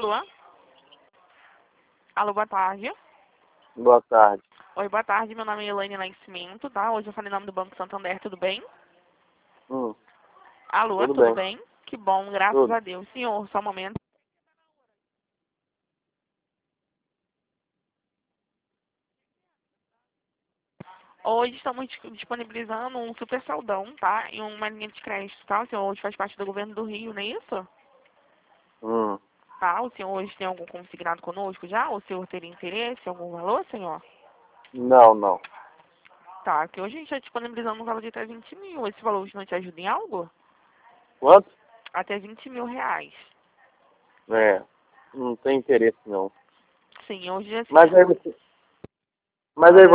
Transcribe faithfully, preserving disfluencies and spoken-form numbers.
Alô? Alô, boa tarde. Boa tarde. Oi, boa tarde. Meu nome é Elaine Nascimento, tá? Hoje eu falei em nome do Banco Santander, tudo bem? Hum, Alô, tudo tudo bem. bem? Que bom, graças Tudo. a Deus. Senhor, só um momento. Hoje estamos disponibilizando um super saldão, tá? E uma linha de crédito, tá? O senhor hoje faz parte do governo do Rio, não é isso? Hum, Tá? O senhor hoje tem algum consignado conosco já? O senhor teria interesse em algum valor, senhor? não, não. Tá, que hoje a gente está disponibilizando um valor de até vinte mil. Esse valor hoje não te ajuda em algo? Quanto? Até vinte mil reais. É, não tem interesse não. Sim, hoje assim. Mas aí você... Mas aí